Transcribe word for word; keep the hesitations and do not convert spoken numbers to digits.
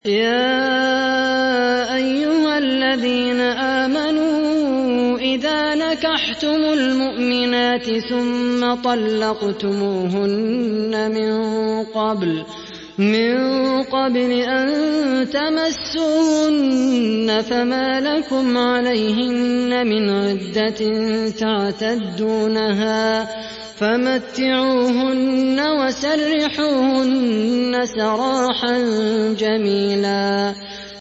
يَا أَيُّهَا الَّذِينَ آمَنُوا إِذَا نَكَحْتُمُ الْمُؤْمِنَاتِ ثُمَّ طَلَّقْتُمُوهُنَّ مِن قَبْلُ من قبل أن تمسوهن فما لكم عليهن من عدة تعتدونها فمتعوهن وسرحوهن سراحا جميلا